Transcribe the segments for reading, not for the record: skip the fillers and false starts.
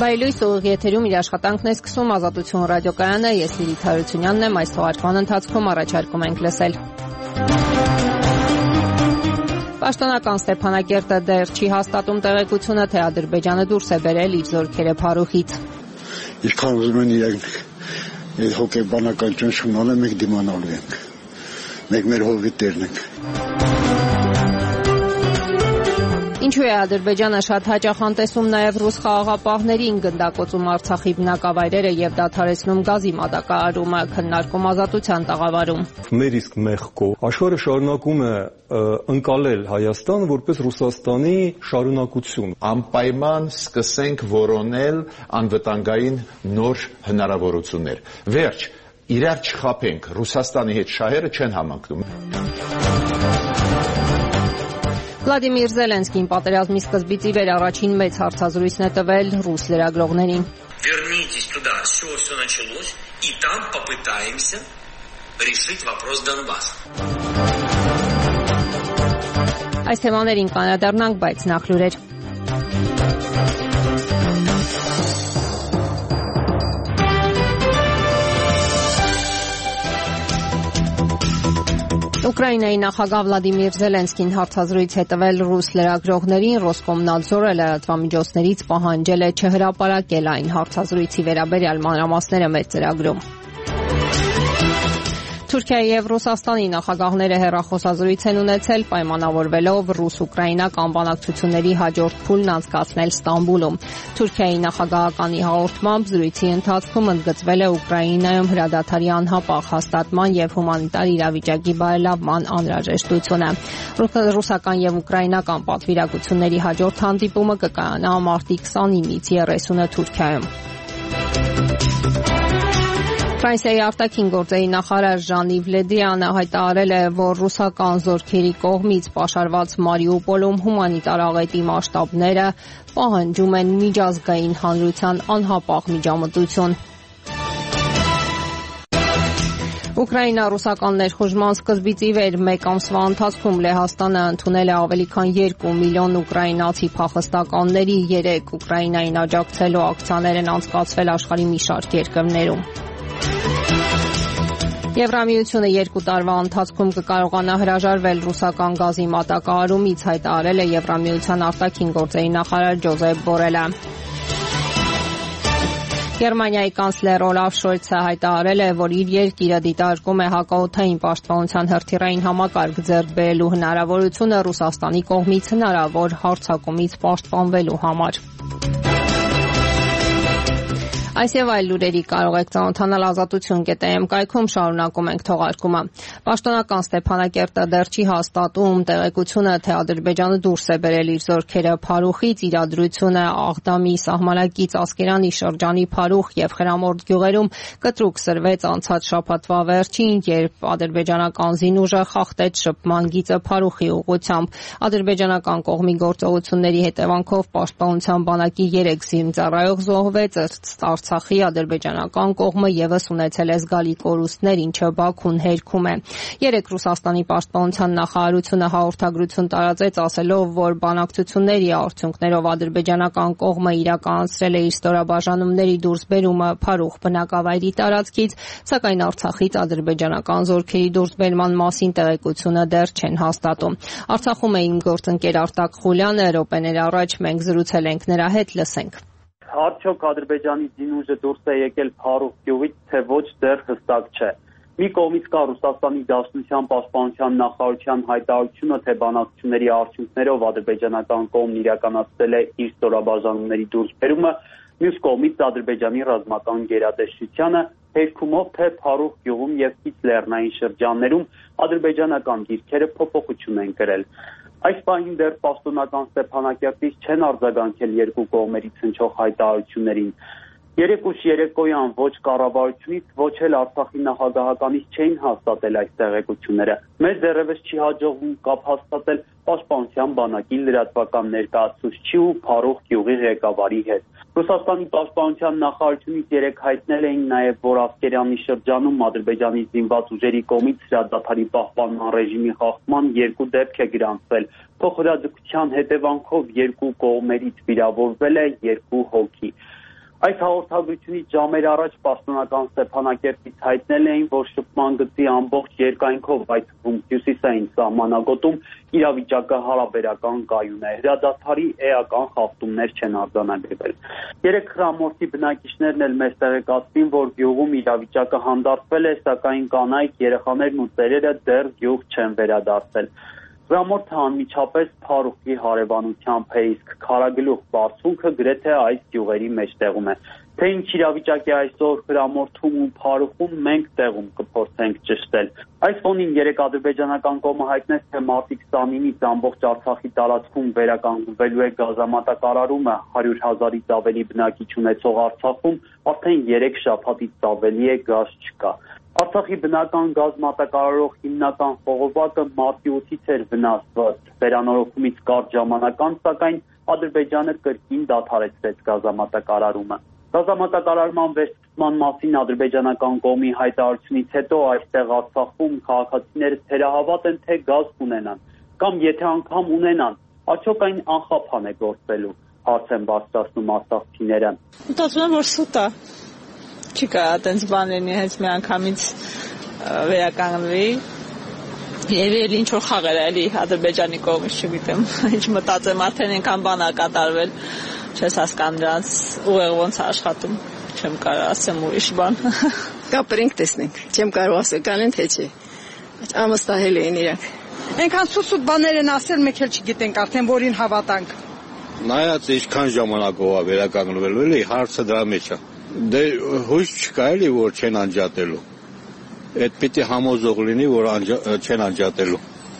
Բայլույս ուղիղ եթերում իր աշխատանքն է սկսում Ազատություն ռադիոկայանը, ես Լիլիթ Հարությունյանն եմ, այս թողարկման ընթացքում առաջարկում ենք լսել. Պաշտոնական Ստեփանակերտը դեռ չի հաստատում տեղեկությունը, թե Ադրբեջանը դուրս է բերել իր զորքերը Փարուխից. Ինչքան ուզում են իրենք հոգեբանական ճնշում անեն, մենք դիմանալու ենք, մենք մեր հողի տերն ենք. Ինչու է Ադրբեջանը շատ հաճախ անտեսում նաև ռուս խաղաղապահներին, գնդակոծում Արցախի բնակավայրերը եւ դադարեցնում գազի մատակարարումը, քննարկում Ազատության տաղավարում. Մեր իսկ մեղքով աշխարհը շարունակում է ընկալել Հայաստանը որպես Ռուսաստանի շարունակություն. Անպայման սկսենք որոնել անվտանգային նոր հնարավորություններ. Վերջ, իրար չխաբենք, Ռուսաստանի հետ շահերը չեն համընկնում. Վլադիմիր Զելենսկին պատերազմի սկզբից ի վեր առաջին մեծ հարցազրույցն է տվել ռուս լրագրողներին. Вернитесь туда, все началось, и там попытаемся решить вопрос Донбасса. Այս թեմաներին կանրադառնանք, բայց նախ լուրեր. Ուկրաինայի նախագահ Վլադիմիր Զելենսկին հարցազրույց է տվել ռուս լրագրողներին, Ռոսկոմնadzորը լրատվամիջոցներից պահանջել է չհրապարակել այն. Հարցազրույցի վերաբերյալ մանրամասները մեր ծրագրում. Թուրքիայի եւ Ռուսաստանի նախագահները հեռախոսազրույց են ունեցել, պայմանավորվելով ռուս-ուկրաինական բանակցությունների հաջորդ փուլն անցկացնել Ստամբուլում. Թուրքիայի նախագահականի հաղորդմամբ զրույցի ընթացքում ընդգծվել է Ուկրաինայում հրադադարի անհապաղ հաստատման եւ հումանիտար իրավիճակի բարելավման անհրաժեշտությունը. Ռուսական եւ ուկրաինական պատվիրակությունների հաջորդ հանդիպումը կկայանա մարտի 29-ից 30-ը Թուրքիայում. Ֆրանսիայի արտաքին գործերի նախարար Ժան-Իվ Լեդրիանը հայտարարել է, որ ռուսական զորքերի կողմից պաշարված Մարիուպոլում հումանիտար աղետի մասշտաբները պահանջում են միջազգային հանրության անհապաղ միջամտություն. Ուկրաինա-ռուսական ներխուժման սկզբից ի վեր մեկ ամսվա ընթացքում Լեհաստանը ընդունել է ավելի քան 2 միլիոն ուկրաինացի փախստականների, 3 Ուկրաինային աջակցելու ակցիաներ են անցկացվել աշխարհի մի շարք երկրներում. Եվրամիությունը 2 տարվա ընթացքում կկարողանա հրաժարվել ռուսական գազի մատակարարումից, հայտարարել է Եվրամիության արտաքին գործերի նախարար Ջոզեփ Բորելը. Գերմանիայի կանցլեր Օլաֆ Շոլցը հայտարարել է, որ իր երկիրը դիտարկում է հակաօդային պաշտպանության հրթիռային համակարգ ձեռք բերելու հնարավորությունը Ռուսաստանի կողմից հնարավոր հարձակումից պաշտպանվելու համար. Այս եւ այլ լուրերի կարող եք ծանոթանալ Ազատություն.am կայքում, շարունակում ենք թողարկումը. Պաշտոնական Ստեփանակերտը դեռ չի հաստատում տեղեկությունը, թե Ադրբեջանը դուրս է բերել իր զորքերը Փարուխից. Իրադրությունը Աղդամի սահմանակից Ասկերանի շրջանի Փարուխ եւ Խրամորդ գյուղերում կտրուկ սրվեց անցած շաբաթվա վերջին, երբ ադրբեջանական զինուժը խախտեց շփման գիծը Փարուխի ուղղությամբ. Ադրբեջանական կողմի գործողությունների հետևանքով պաշտպանության բանակի 3 զինծառայող զոհվեց, Արցախի ադրբեջանական կողմը եւս ունեցել է զգալի կորուստներ, ինչը Բաքուն հերքում է. 3 Ռուսաստանի պաշտպանության նախարարությունը հաղորդագրություն տարածեց, ասելով, որ բանակցությունների արդյունքներով ադրբեջանական կողմը իրականացրել է իր ստորաբաժանումների դուրսբերումը Փարուխ բնակավայրի տարածքից, սակայն Արցախից ադրբեջանական զորքերի դուրսբերման մասին տեղեկությունը դեռ չեն հաստատում. Արցախում է իմ գործընկեր Արտակ Խուլյանը, րոպեներ առաջ մենք զրուցել ենք նրա հետ, լսենք. Արդյոք Ադրբեջանի զինուժը դուրս է եկել Փարուխ գյուղից, թե ոչ, դեռ հստակ չէ. Մի կողմից կա Ռուսաստանի Դաշնության պաշտպանության նախարարության հայտարարությունը, թե բանակցությունների արդյունքներով ադրբեջանական կողմն իրականացրել է իր ստորաբաժանումների դուրսբերումը, մյուս կողմից Ադրբեջանի ռազմական գերատեսչությանը հերքումով, թե Փարուխ գյուղում եւ քիչ լեռնային շրջաններում ադրբեջանական դիրքերը փոփոխություն են կրել. Այս պահին դեռ պաշտոնական Ստեփանակերտից չեն արձագանքել երկու կողմերից հնչող հայտարարություններին. Երեկուշ երեկոյան ոչ կառավարությունից, ոչ էլ Արցախի նախագահականից չէին հաստատել այս տեղեկությունները. Մեզ դեռևս չի հաջողվում կապ հաստատել պաշտպանության բանակի լրատվական ներկայացուցչի ու Փարուխ գյուղի ղեկավարի հետ. Ռուսաստանի պաշտպանության նախարարությունից երեկ հայտնել էին նաև, որ Ասկերանի շրջանում Ադրբեջանի զինված ուժերի կողմից հրադադարի պահպանման ռեժիմի խախտման 2 դեպք է գրանցվել. Փոխհրաձգության հետևանքով երկու կողմերից վիրավորվել է 2 հոգի. Այս հաղորդագրությունից ժամեր առաջ պաշտոնական Ստեփանակերտից հայտնել էին, որ շփման գծի ամբողջ երկայնքով, այդ թվում հյուսիսային սահմանագոտում իրավիճակը հարաբերական կայուն է։ Հրադադարի էական խախտումներ չեն արձանագրվել։ Երեք խրամորդի բնակիչներն էլ մեզ տեղեկացրին, որ գյուղում իրավիճակը հանդարտվել է, սակայն կանայք, երեխաներն ու ծերերը դեռ գյուղ չեն վերադարձել։ Խրամորդը անմիջապես Փարուխի հարևանությամբ է, իսկ Քարագլուխ բարձունքը գրեթե այս գյուղերի մեջտեղում է։ Թե ինչ իրավիճակ է այսօր Խրամորդում ու Փարուխում, մենք տեղում կփորձենք ճշտել։ Այս ֆոնին երեք ադրբեջանական կողմը հայտնեց, թե մարտի 29-ից ամբողջ Արցախի տարածքում վերականգնվելու է գազամատակարարումը 100,000-ից ավելի բնակիչ ունեցող Արցախում, արդեն 3 շաբաթից ավելի է գազ չկա։ Արցախի բնական գազ մատակարարող հիմնական խողովակը մարտի 8-ից էր վնասված։ Վերանորոգումից կարճ ժամանակ անց, սակայն Ադրբեջանը կրկին դադարեցրեց գազամատակարարումը։ Գազամատակարարման վերսկսման մասին ադրբեջանական կողմի հայտարարությունից հետո այստեղ Արցախում քաղաքացիները թերահավատ են, թե գազ կունենան, կամ եթե անգամ ունենան, արդյոք այն անխափան է գործելու, հարց են բարձրացնում արցախցիները։ Մտածում եմ, որ սուտ է։ Չի կարա տենց բան լինի, հենց մի անգամից վերականգնվի։ Եվ էլ ինչ-որ խաղեր է էլի Ադրբեջանի կողմից, չգիտեմ, ինչ մտածեմ, արդեն այնքան բան ա կատարվել, չես հասկանում դրանց ուղեղ ոնց է աշխատում, չեմ կարող ասեմ ուրիշ բան։ Կապրենք տեսնենք, չեմ կարող ասել կանեն թե չի, ամստահել էին իրանք։ Այնքան սուտ բաներ են ասել, մեկ էլ չգիտենք արդեն որին հավատանք։ Նայած ինչքան ժամանակով է վերականգնվելու, էլի հարցը դրա մեջ է։ Դե հույս չկա էլի, որ չեն անջատելու։ Այդ պիտի համոզող լինի, որ չեն անջատելու։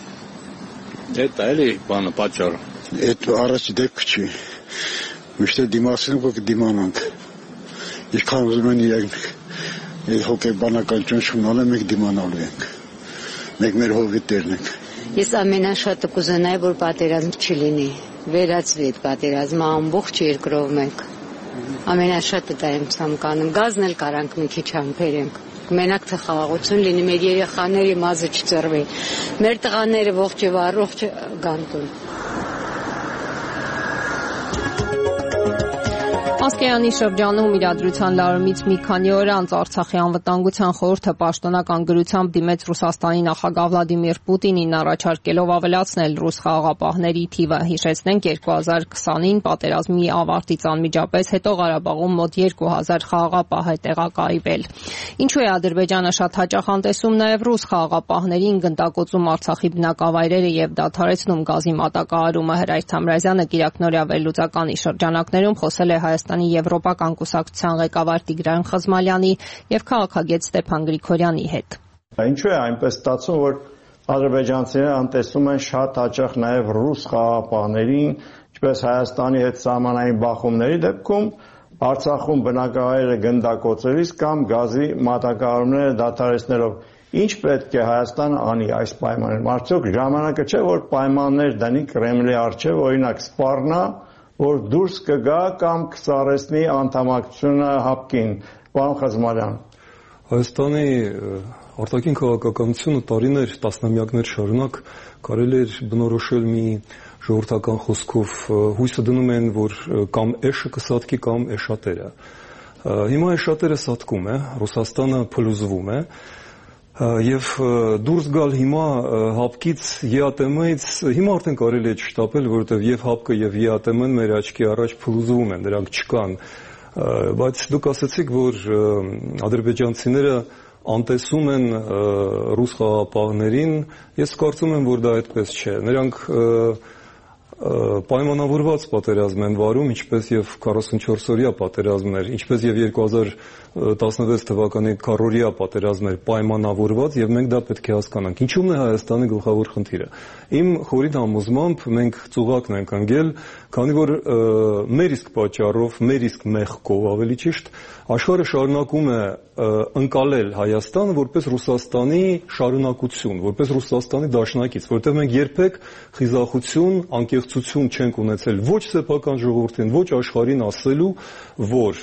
Դա էլի բանը պատճառը։ Այդ առաջ դեպք չի։ Միշտ դիմասին ու կդիմանանք։ Ինչքան ուզում են իրենք հոգեբանական ճնշումն ենք դիմանալու ենք։ Մենք մեր հովիտերն ենք։ Ես ամենաշատը կուզենայի, որ պատերազմ չլինի։ Վերացվի այդ պատերազմը ամբողջ երկրով մենք։ Ամենաշատը դա եմ ցանկանում։ Գազն էլ կարանք մի քիչ համբերենք։ Մենակ թե խաղաղություն լինի, մեր երեխաների մազը չծռվի, մեր տղաները ողջ եւ առողջ գան տուն։ Ասկերանի շրջանում իրադրության լարումից մի քանի օր անց Արցախի անվտանգության խորհուրդը պաշտոնական գրությամբ դիմեց Ռուսաստանի նախագահ Վլադիմիր Պուտինին, առաջարկելով ավելացնել ռուս խաղաղապահների թիվը։ Հիշեցնենք 2020-ին պատերազմի ավարտից անմիջապես հետո Ղարաբաղում մոտ 2000 խաղաղապահ է տեղակայվել։ Ինչու է Ադրբեջանը շատ հաճախ անտեսում նաև ռուս խաղաղապահներին, գնդակոծում Արցախի բնակավայրերը եւ դադարեցնում գազի մատակարարումը։ Հրայր Թամրազյանը Կիրակնորյա վերլուծականի շրջանակներում խոսել է Հայաստանի Եվրոպական կուսակցության ղեկավար Տիգրան Խզմալյանի եւ քաղաքագետ Ստեփան Գրիգորյանի հետ։ Ինչու է այնպես ստացվում, որ ադրբեջանցիները անտեսում են շատ հաճախ նաեւ ռուս խաղաղապահներին, ինչպես Հայաստանի հետ սահմանային բախումների դեպքում, Արցախում բնակավայրերը գնդակոծելիս կամ գազի մատակարարումները դադարեցնելով։ Ինչ պետք է Հայաստանը անի այս պայմաններում։ Արդյոք ժամանակը չէ, որ պայմաններ դնի Կրեմլի առջև, օրինակ սպառնա, որ դուրս կգա կամ կսառեցնի անդամակցությունը ՀԱՊԿ-ին, պարոն Խզմալյան։ Հայաստանի արտաքին քաղաքականությունը տարիներ, տասնամյակներ շարունակ կարելի էր բնորոշել մի ժողովրդական խոսքով, հույսը դնում են, որ կամ էշը կսատկի, կամ էշատերը։ Հիմա էշատերը սատկում է, Ռուսաստանը փլուզվում է, եւ դուրս գալ հիմա ՀԱՊԿ-ից, ԵԱՏՄ-ից հիմա արդեն կարելի է չշտապել, որովհետեւ եւ ՀԱՊԿ-ը եւ ԵԱՏՄ-ն մեր աչքի առաջ փլուզվում են, դրանք չկան, բայց դուք ասացիք, որ ադրբեջանցիները անտեսում են ռուս խաղաղապահներին, ես կարծում եմ, որ դա այդպես չէ, նրանք պայմանավորված պատերազմ են վարում, ինչպես եւ 44-օրյա պատերազմներ, ինչպես եւ 2016 թվականի քառօրյա պատերազմներ պայմանավորված, եւ մենք դա պետք է հասկանանք։ Ինչու՞մն է Հայաստանի գլխավոր խնդիրը։ Իմ խորին համոզմամբ մենք ծուղակն ենք ընկել, քանի որ մեր իսկ պատճառով, մեր իսկ մեղքով, ավելի ճիշտ, աշխարհը շարունակում է ընկալել Հայաստանը որպես Ռուսաստանի շարունակություն, որպես Ռուսաստանի դաշնակից, որտեղ մենք երբեք խիզախություն, անկեղծություն չենք ունեցել ոչ սեփական ժողովրդին, ոչ աշխարհին ասելու, որ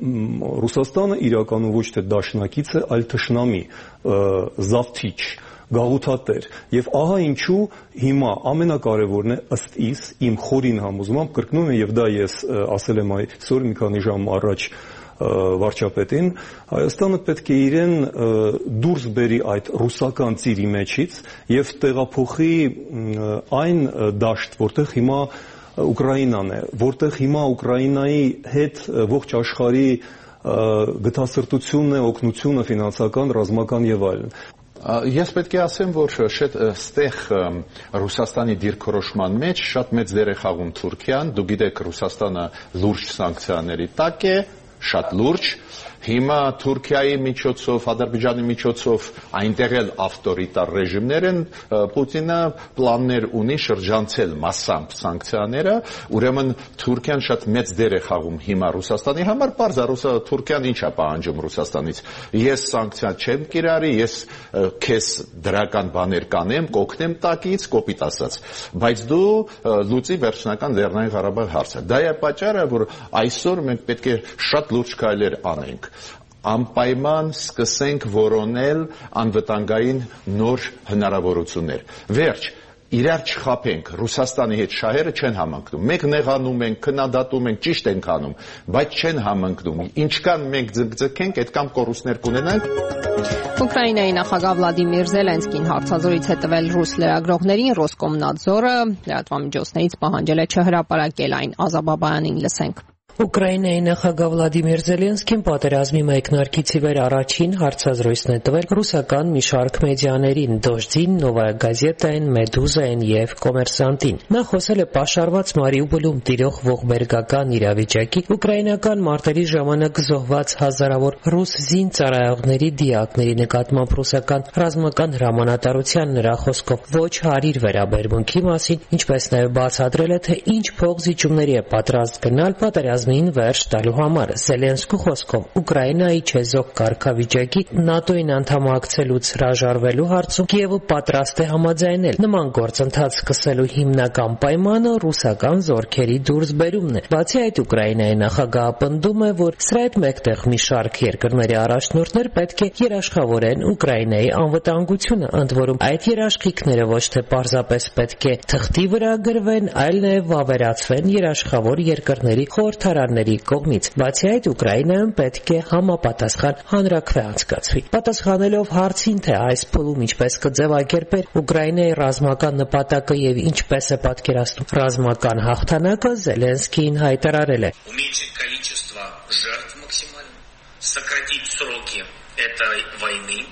Ռուսաստանը իրականում ոչ թե դաշնակից է, այլ թշնամի, զավթիչ, գաղութատեր։ Եվ ահա ինչու հիմա ամենակարևորն է ըստ իմ խորին համոզմամբ, կրկնում եմ, եւ դա ես ասել եմ այսօր մի քանի ժամ առաջ վարչապետին, Հայաստանը պետք է իրեն դուրս բերի այդ ռուսական ծիրի մեջից եւ տեղափոխի այն դաշտ, որտեղ հիմա Ուկրաինան է, որտեղ հիմա Ուկրաինայի հետ ողջ աշխարհի գտասրտությունն է, օգնությունը, ֆինանսական, ռազմական եւ այլն։ Ես պետք է ասեմ, որ ստեղ Ռուսաստանի դիրքորոշման մեջ շատ մեծ դեր է խաղում Թուրքիան, դու գիտեք, Ռուսաստանը լուրջ սանկցիաների տակ է, շատ լուրջ։ Հիմա Թուրքիայի միջոցով, Ադրբեջանի միջոցով այնտեղ էլ ավտորիտար ռեժիմներ են, Պուտինը պլաններ ունի շրջանցել մասամբ սանկցիաները, ուրեմն Թուրքիան շատ մեծ դեր է խաղում հիմա Ռուսաստանի համար, պարզ է, Թուրքիան ինչ է պահանջում Ռուսաստանից։ Ես սանկցիա չեմ կիրառի, ես քեզ դրական բաներ կանեմ, կօգնեմ տակից, կոպիտ ասած, բայց դու լուծի վերջնական Լեռնային Ղարաբաղ հարցը։ Դա է պատճառը, որ այսօր մենք պետք է շատ լուրջ քայլեր անենք։ Անպայման սկսենք որոնել անվտանգային նոր հնարավորություններ։ Վերջ, իրար չխաբենք, Ռուսաստանի հետ շահերը չեն համընկնում։ Մենք նեղանում ենք, քննադատում ենք, ճիշտ ենք անում, բայց չեն համընկնում։ Ինչքան մենք ձգձգենք, այդքան կորուստներ կունենանք։ Ուկրաինայի նախագահ Վլադիմիր Զելենսկին հարցազրույց է տվել ռուս լրագրողներին, Ռոսկոմնadzորը լրատվամիջոցներից պահանջել է չհրապարակել այն։ Ազաբաբայանին լսենք։ Ուկրաինայի նախագահ Վլադիմիր Զելենսկին պատերազմի մեկնարկից ի վեր առաջին հարցազրույցն է տվել ռուսական մի շարք մեդիաներին՝ Դոժդին, Նովայա Գազետային, Մեդուզային եւ Կոմերսանտին։ Նա խոսել է պաշարված Մարիուպոլում տիրող ողբերգական իրավիճակի, ուկրաինական մարտերի ժամանակ զոհված հազարավոր ռուս զինծառայողների դիակների նկատմամբ ռուսական ռազմական հրամանատարության նրա խոսքով ոչ հարիր վերաբերմունքի մասին, ինչպես նաեւ բացատրել է, թե ինչ փոխզիջումների է պատրաստ գնալ պատերազմին վերջ տալու համար։ Զելենսկու խոսքով Ուկրաինայի չեզոք կարգավիճակի ՆԱՏՕ-ին անդամակցելուց հրաժարվելու հարցում Կիևը պատրաստ է համաձայնել։ Նման գործընթաց սկսելու հիմնական պայմանը ռուսական զորքերի դուրսբերումն է։ Բացի այդ, Ուկրաինայի նախագահը պնդում է, որ սրա հետ մեկտեղ մի շարք երկրների առաջնորդներ պետք է երաշխավորեն Ուկրաինայի անվտանգությունը, ընդ որում այդ երաշխիքները ոչ թե պարզապես պետք է թղթի վրա գրվեն, այլ նաև վավերացվեն երաշխավոր երկրների խորհրդարանների կողմից։ Բացի այդ, Ուկրաինայում պետք է համապատասխան հանրաքվե անցկացվի։ Պատասխանելով հարցին, թե այս փուլում ինչպես կձևակերպեր Ուկրաինայի ռազմական նպատակը եւ ինչպես է պատկերացնում ռազմական հաղթանակը, Զելենսկին հայտարարել է. Уменьшить количество жертв максимально, сократить сроки этой войны,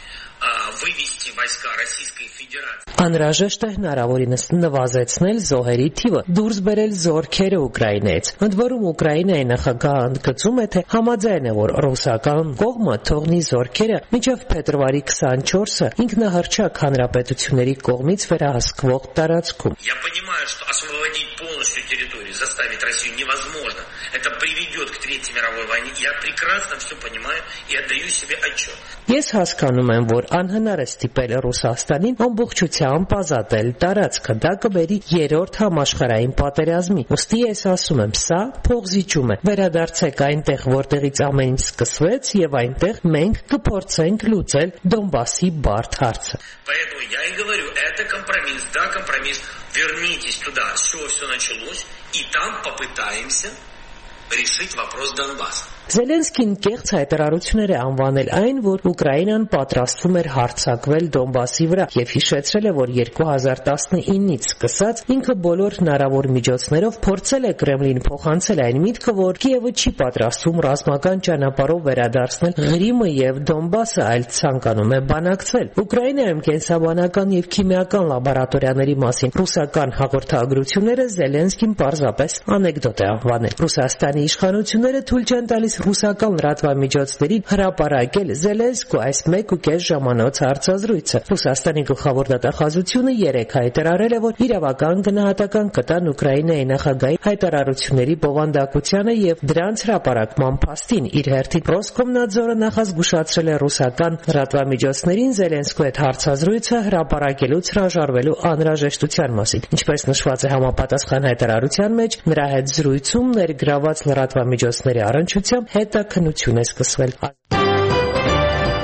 вывести войска Российской Федерации. Անհրաժեշտ է հնարավորինս նվազեցնել զոհերի թիվը, դուրս բերել զորքերը Ուկրաինայից։ Ընդ որում Ուկրաինայի նախագահը ընդգծում է, թե համաձայն է, որ ռուսական կողմը թողնի զորքերը մինչև փետրվարի 24-ը ինքնահռչակ հանրապետությունների կողմից վերահսկվող տարածքում։ Я понимаю, что освободить полностью территорию, заставить Россию невозможно. Это приведет к Третьей мировой войне. Я прекрасно все понимаю и отдаю себе отчет. Ես հասկանում եմ, որ անհնար է ստիպել Ռուսաստանին ամբողջությամբ ազատել տարածքը, դա կբերի երրորդ համաշխարհային պատերազմի։ Ոստի ես ասում եմ, սա փոխզիջում է։ Վերադարձեք այնտեղ, որտեղից ամեն ինչ սկսվեց, եւ այնտեղ մենք կփորձենք լուծել Դոնբասի բարդ հարցը։ Поэтому я и говорю, это компромисс, да, компромисс. Вернитесь туда, с чего все началось, и там попытаемся решить вопрос Донбасса. Զելենսկին կեղծ հայտարարություններ է անվանել այն, որ Ուկրաինան պատրաստվում էր հարձակվել Դոնբասի վրա եւ հիշեցրել է, որ 2019-ից սկսած ինքը բոլոր հնարավոր միջոցներով փորձել է Կրեմլին փոխանցել այն միտքը, որ Կիևը չի պատրաստվում ռազմական ճանապարհով վերադարձնել Ղրիմը եւ Դոնբասը, այլ ցանկանում է բանակցվել։ Ուկրաինայում կենսաբանական եւ քիմիական լաբորատորիաների մասին ռուսական հաղորդագրությունները Զելենսկին պարզապես անեկդոտ է անվանել։ Ռուսաստանի իշխանությունները թույլ չեն տալիս ռուսական լրատվամիջոցներին հրապարակել Զելենսկու այս 1.5 ժամանոց հարցազրույցը։ Ռուսաստանի գլխավոր դատախազությունը երեկ հայտարարել է, որ իրավական գնահատական կտան Ուկրաինայի նախագահի հայտարարությունների բովանդակությանը եւ դրանց հրապարակման փաստին։ Իր հերթին Ռոսկոմնadzորը նախազգուշացրել է ռուսական լրատվամիջոցներին Զելենսկու հետ հարցազրույցը հրապարակելուց հրաժարվելու անհրաժեշտության մասին։ Ինչպես նշված է համապատասխան հայտարարության մեջ, նրա հետ զրույցում ներգրաված լրատվամիջոցների առնչությամբ հետաքննություն է սկսվել։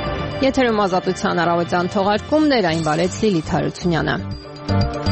Եթերում ազատության առավոտյան թողարկումներ, այն վարեց Լիլիթ Հարությունյանը։